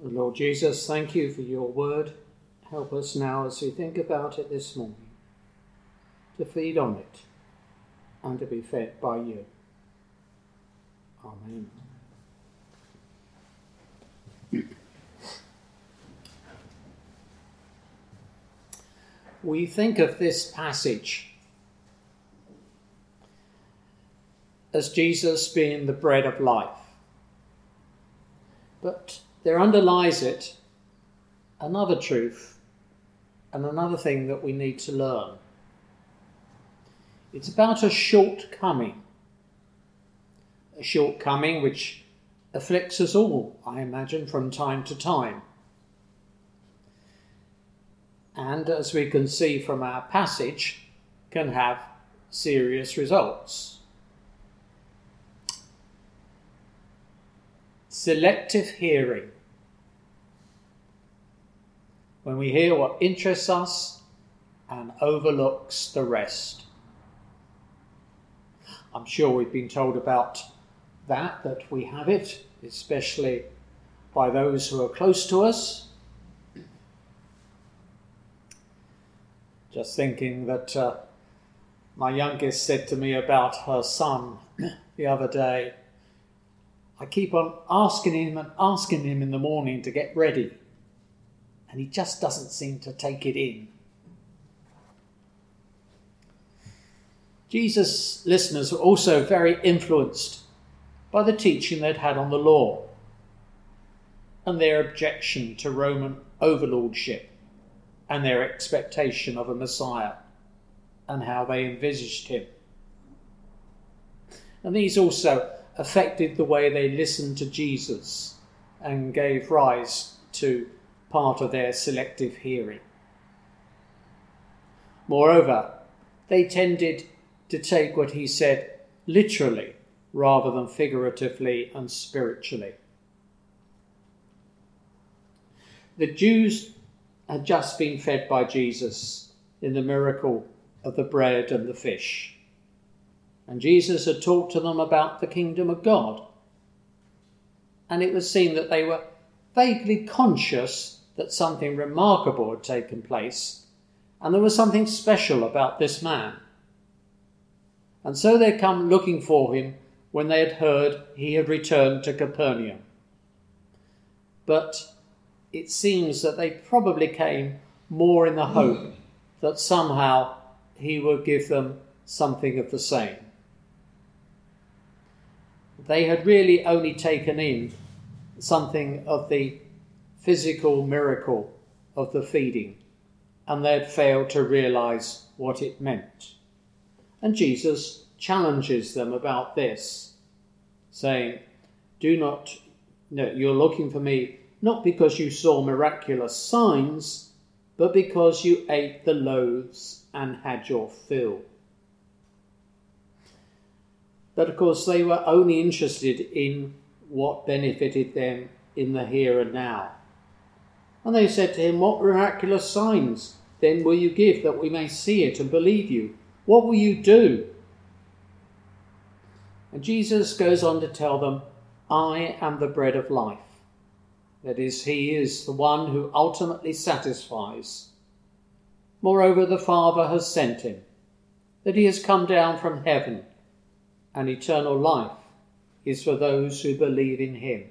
Lord Jesus, thank you for your word. Help us now as we think about it this morning to feed on it and to be fed by you. Amen. We think of this passage as Jesus being the bread of life. But there underlies it another truth and another thing that we need to learn. It's about a shortcoming which afflicts us all, I imagine, from time to time. And as we can see from our passage, can have serious results. Selective hearing. When we hear what interests us and overlooks the rest. I'm sure we've been told about that we have it, especially by those who are close to us. Just thinking that my youngest said to me about her son the other day, I keep on asking him in the morning to get ready, and he just doesn't seem to take it in. Jesus' listeners were also very influenced by the teaching they'd had on the law and their objection to Roman overlordship and their expectation of a Messiah and how they envisaged him. And these also affected the way they listened to Jesus and gave rise to part of their selective hearing. Moreover, they tended to take what he said literally rather than figuratively and spiritually. The Jews had just been fed by Jesus in the miracle of the bread and the fish. And Jesus had talked to them about the kingdom of God. And it was seen that they were vaguely conscious that something remarkable had taken place, and there was something special about this man. And so they come looking for him when they had heard he had returned to Capernaum. But it seems that they probably came more in the hope that somehow he would give them something of the same. They had really only taken in something of the physical miracle of the feeding, and they had failed to realise what it meant. And Jesus challenges them about this, saying, you're looking for me not because you saw miraculous signs, but because you ate the loaves and had your fill. But of course they were only interested in what benefited them in the here and now. And they said to him, what miraculous signs then will you give that we may see it and believe you? What will you do? And Jesus goes on to tell them, I am the bread of life. That is, he is the one who ultimately satisfies. Moreover, the Father has sent him, that he has come down from heaven, and eternal life is for those who believe in him.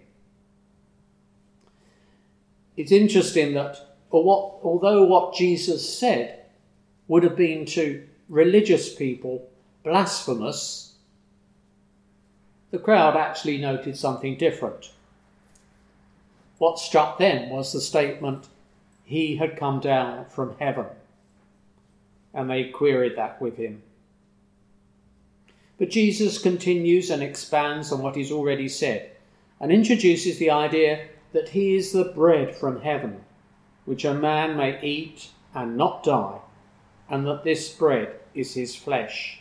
It's interesting that although what Jesus said would have been to religious people blasphemous, the crowd actually noted something different. What struck them was the statement, he had come down from heaven. And they queried that with him. But Jesus continues and expands on what he's already said and introduces the idea that he is the bread from heaven, which a man may eat and not die, and that this bread is his flesh.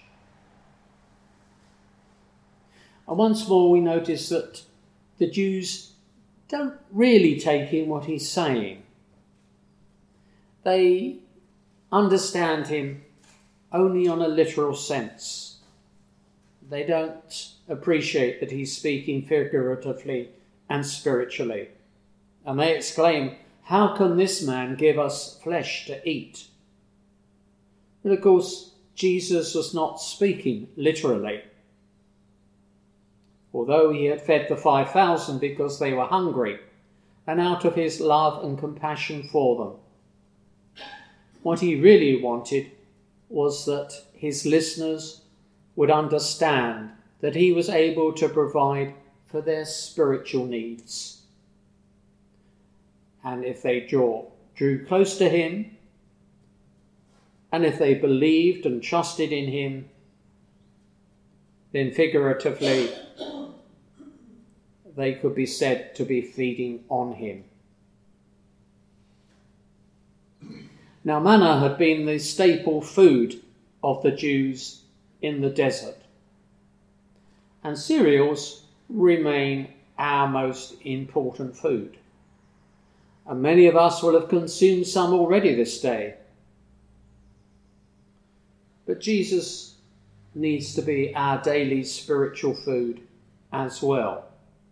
And once more we notice that the Jews don't really take in what he's saying. They understand him only on a literal sense. They don't appreciate that he's speaking figuratively and spiritually. and they exclaim, "How can this man give us flesh to eat?" But of course, Jesus was not speaking literally. Although he had fed the 5,000 because they were hungry, and out of his love and compassion for them, what he really wanted was that his listeners would understand that he was able to provide for their spiritual needs. And if they drew close to him, and if they believed and trusted in him, then figuratively they could be said to be feeding on him. Now, manna had been the staple food of the Jews in the desert, and cereals remain our most important food. And many of us will have consumed some already this day. But Jesus needs to be our daily spiritual food as well.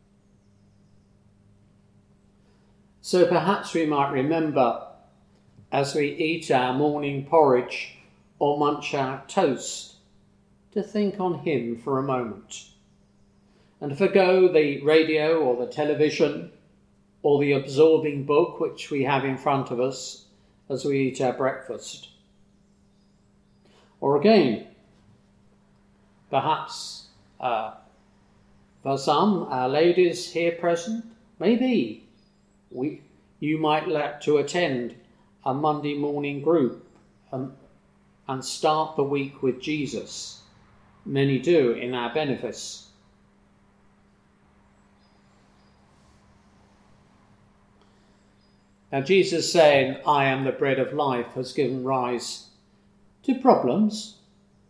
So perhaps we might remember, as we eat our morning porridge or munch our toast, to think on him for a moment, and forgo the radio or the television or the absorbing book which we have in front of us as we eat our breakfast. Or again, perhaps for some, our ladies here present, maybe you might like to attend a Monday morning group and start the week with Jesus. Many do in our benefice. Now, Jesus saying, "I am the bread of life," has given rise to problems,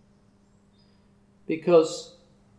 because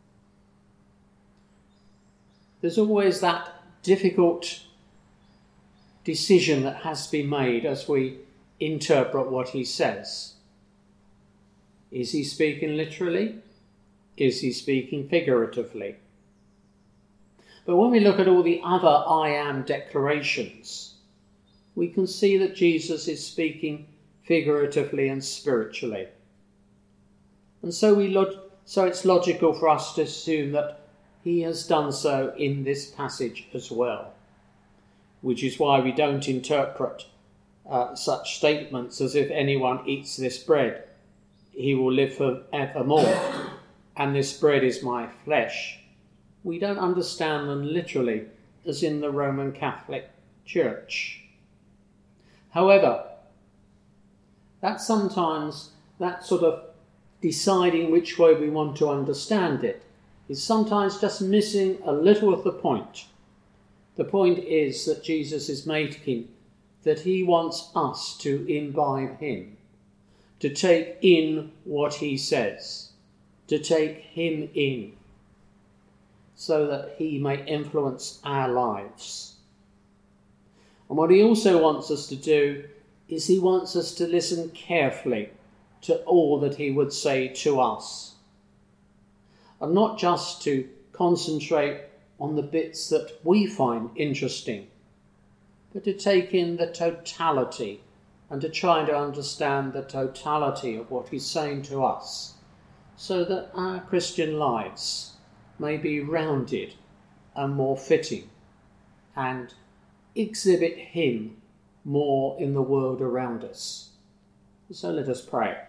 there's always that difficult decision that has to be made as we interpret what he says. Is he speaking literally? Is he speaking figuratively? But when we look at all the other I am declarations, we can see that Jesus is speaking figuratively and spiritually. And so it's logical for us to assume that he has done so in this passage as well, which is why we don't interpret such statements as, "If anyone eats this bread, he will live forevermore, and this bread is my flesh." We don't understand them literally as in the Roman Catholic Church. However, that sometimes that sort of deciding which way we want to understand it is sometimes just missing a little of the point. The point is that Jesus is making that he wants us to imbibe him, to take in what he says, to take him in, so that he may influence our lives. And what he also wants us to do is he wants us to listen carefully to all that he would say to us, and not just to concentrate on the bits that we find interesting, but to take in the totality and to try to understand the totality of what he's saying to us, so that our Christian lives may be rounded and more fitting and exhibit him more in the world around us. So let us pray.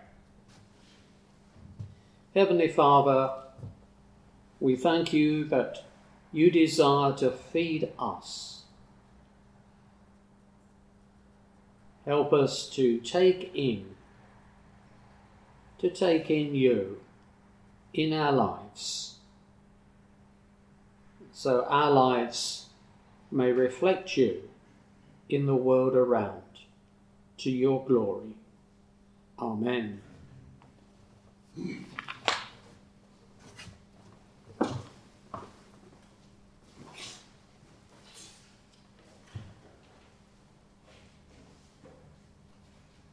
Heavenly Father, we thank you that you desire to feed us. Help us to take in you in our lives, so our lives may reflect you in the world around, to your glory. Amen.